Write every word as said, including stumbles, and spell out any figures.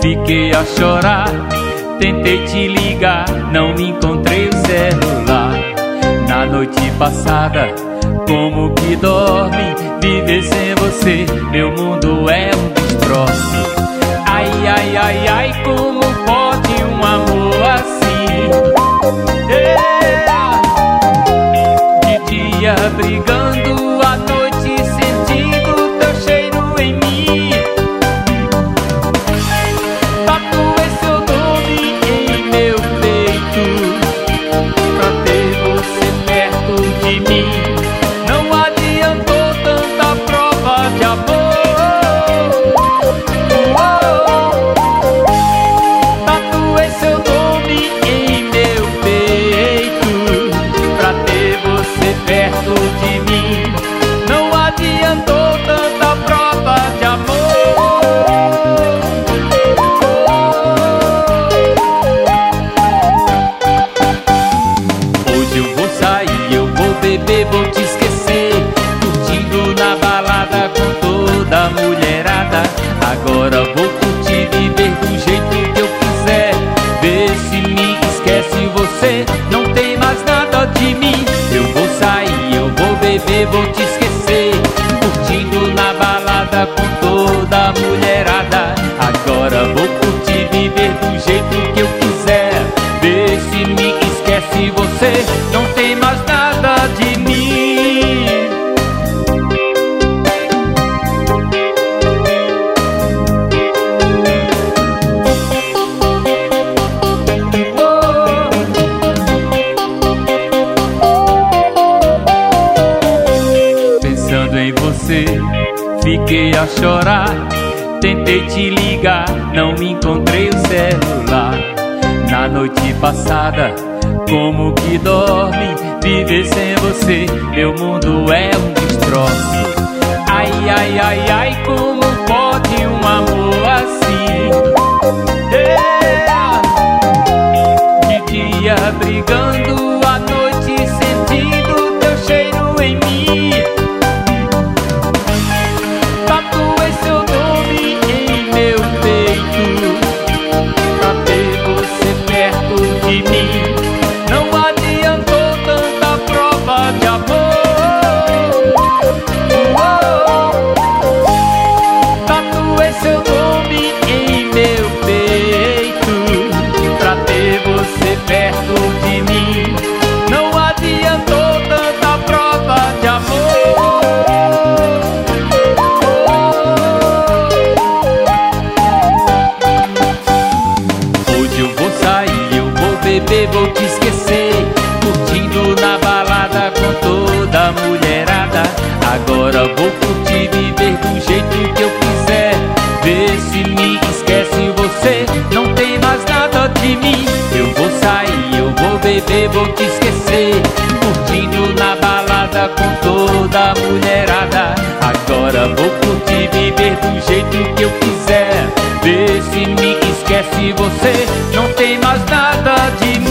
fiquei a chorar. Tentei te ligar, não me encontrei o celular. Na noite passada, como que dorme? Viver sem você, meu mundo é um destroço. Ai, ai, ai, ai, como pode um amor assim? Yeah! De dia brigando, à noite sentindo teu cheiro em mim. Tatuei seu nome em meu peito, pra ter você perto de mim. Não adiantou tanta prova de amor. Tatuei seu nome em meu peito, pra ter você perto de mim. Não adiantou tanta prova de amor. Hoje eu vou sair, eu vou beber, vou te esquecer, curtindo na balada com toda a mulherada. Agora vou curtir, viver do jeito que eu quiser. Vê se me esquece, você não tem mais nada de mim. Eu vou sair, eu vou beber, vou te esquecer, curtindo na balada com toda a mulherada. Agora vou curtir, viver do jeito que eu quiser. Vê se me esquece, você não tem mais nada de mim. Pensando em você, fiquei a chorar. Tentei te ligar, não me encontrei o celular. Na noite passada, como que dorme? Viver sem você, meu mundo é um destroço. Ai, ai, ai, ai, como pode um amor assim? Yeah! De dia brigando, à noite sentindo teu cheiro em mim. Tatuei seu nome em meu peito, pra ter você perto de mim. Não adiantou tanta prova de amor. Tatuei seu nome em meu peito, pra ter você perto de mim. Não adiantou tanta prova de amor. Hoje eu vou sair, eu vou beber, vou te esquecer, curtindo na balada com toda a mulherada. Agora vou curtir, viver do jeito que eu quiser. Vê se me esquece, você não tem mais nada de mim. Eu vou sair, eu vou beber, vou te esquecer, curtindo na balada com toda a mulherada. Agora vou curtir, viver do jeito que eu quiser. Vê se me esquece, você não tem mais nada de mim.